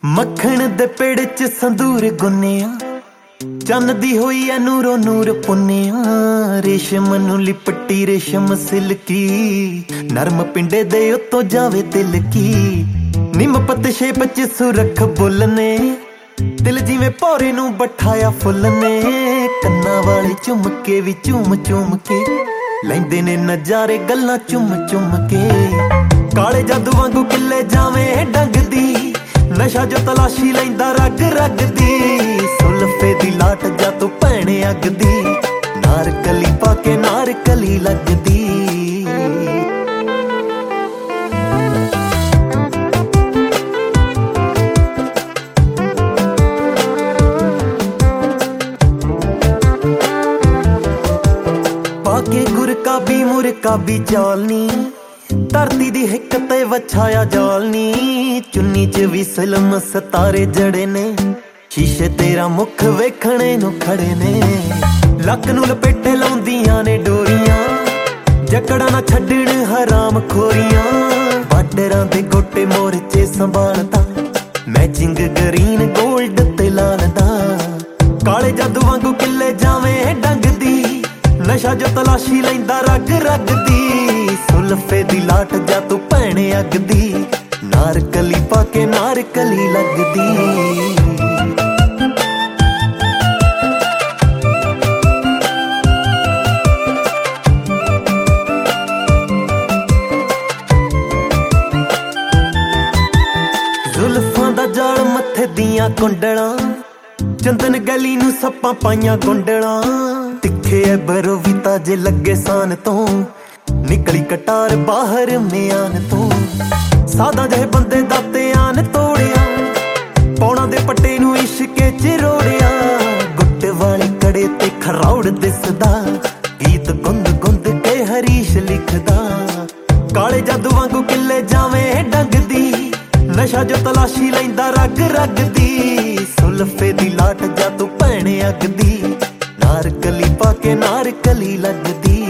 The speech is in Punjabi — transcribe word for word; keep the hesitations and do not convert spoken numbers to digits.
ਮੱਖਣ ਦੇ ਪੇੜ ਚ ਸੰਦੂਰ ਗੁੰਨਿਆ, ਚੰਨ ਦੀ ਹੋਈ ਐ ਨੂਰੋ ਨੂਰ ਪੁੰਨਿਆ। ਰੇਸ਼ਮ ਨੂੰ ਲਿਪਟੀ ਰੇਸ਼ਮ ਸਿਲਕੀ, ਨਰਮ ਪਿੰਡੇ ਦੇ ਉੱਤੋਂ ਜਾਵੇ ਦਿਲ ਕੀ। ਨਿੰਮ ਪੱਤ ਸ਼ੇਪ ਚ ਸੁਰਖ ਬੁੱਲ ਨੇ, ਦਿਲ ਜਿਵੇਂ ਭੌਰੇ ਨੂੰ ਬਿਠਾਇਆ ਫੁੱਲ ਨੇ। ਕੰਨਾਂ ਵਾਲੇ ਝੁਮਕੇ ਵੀ ਝੁਮ ਝੁਮ ਕੇ ਲੈਂਦੇ ਨੇ ਨਜ਼ਾਰੇ ਗੱਲਾਂ ਚੁੰਮ ਚੁੰਮ ਕੇ। ਕਾਲੇ ਜਾਦੂ ਵਾਂਗੂ ਕਿੱਲੇ ਜਾਵੇਂ ਡੰਗਦੀ, ਨਸ਼ਾ ਜੋ ਤਲਾਸ਼ੀ ਲੈਂਦਾ ਰਗ ਰਗ ਦੀ। ਸੁਲਫੇ ਦੀ ਲਾਟ ਜਾ ਤੂੰ ਭੈਣ ਅੱਗ ਦੀ, ਨਾਰ ਕਲੀ ਪਾ ਕੇ ਨਾਰ ਕਲੀ ਲੱਗਦੀ। ਪਾ ਕੇ ਗੁਰਕਾਬੀ ਮੁਰਕਾਬੀ ਚਾਲਨੀ, ਧਰਤੀ ਦੀ ਹਿੱਕ ਤੇ ਵਛਾਇਆ ਜਾਲਨੀ। ਚੁੰਨੀ ਚ ਵੀ ਸਿਲਮ ਸਤਾਰੇ ਜੜੇ ਨੇ, ਸ਼ੀਸ਼ੇ ਤੇਰਾ ਮੁਖ ਵੇਖਣੇ ਨੂੰ ਖੜੇ ਨੇ। ਲੱਕ ਨੂੰ ਲਪੇਟੇ ਲਾਉਂਦੀਆਂ ਨੇ ਡੋਰੀਆਂ, ਜਕੜਾ ਨਾ ਛੱਡਣ ਹਰਾਮ ਖੋਰੀਆਂ। ਬਾਰਡਰਾਂ ਦੇ ਗੋਟੇ ਮੋਰਚੇ ਸੰਭਾਲਦਾ, ਮੈਚਿੰਗ ਗਰੀਨ ਗੋਲਡ ਤੇ ਲਾਲ ਦਾ। ਕਾਲੇ ਜਾਦੂ ਵਾਂਗੂ ਕਿੱਲੇ ਜਾਵੇਂ ਡੰਗਦੀ, ਨਸ਼ਾ ਜੋ ਤਲਾਸ਼ੀ ਲੈਂਦਾ ਰਗ ਰਗ ਦੀ। ਸੁਲਫੇ ਦੀ ਲਾਟ ਜਾ ਤੂੰ ਭੈਣ ਅੱਗ ਦੀ, ਨਾਰ ਕਲੀ ਪਾ ਕੇ ਨਾਰ ਕਲੀ ਲੱਗਦੀ। ਜ਼ੁਲਫਾਂ ਦਾ ਜਾਲ ਮੱਥੇ ਦੀਆਂ ਕੁੰਡਲਾਂ, ਚੰਦਨ ਗਲੀ ਨੂੰ ਸੱਪਾਂ ਪਾਈਆਂ ਗੁੰਡਲਾਂ। ਤਿੱਖੇ ਐ ਬਰੋ ਵੀ ਤਾਜੇ ਲੱਗੇ ਸਾਨ ਤੋਂ, ਨਿਕਲੀ ਕਟਾਰ ਬਾਹਰ ਮਿਆਨ ਤੋਂ। ਸਾਦਾ ਜਿਹੇ ਬੰਦੇ ਦਾ ਧਿਆਨ ਤੋੜਿਆ, ਪੌਣਾ ਦੇ ਪੱਟੇ ਨੂੰ ਇਸ਼ਕੇ ਚ ਰੋੜਿਆ। ਗੁੱਟ ਵਾਲੇ ਕੜੇ ਤੇ ਖਰੌੜ ਦਿਸਦਾ, ਗੀਤ ਗੁੰਦ ਗੁੰਦ ਕੇ ਹਰੀਸ਼ ਲਿਖਦਾ। ਕਾਲੇ ਜਾਦੂ ਵਾਂਗੂ ਕਿੱਲੇ ਜਾਵੇਂ ਡੰਗਦੀ, ਨਸ਼ਾ ਜੋ ਤਲਾਸ਼ੀ ਲੈਂਦਾ ਰਗ ਰਗ ਦੀ। ਸੁਲਫੇ ਦੀ ਲਾਟ ਜਾ ਤੂੰ ਭੈਣ ਅੱਗ ਦੀ, ਨਾਰ ਕਲੀ ਪਾ ਕੇ ਨਾਰ ਕਲੀ ਲੱਗਦੀ।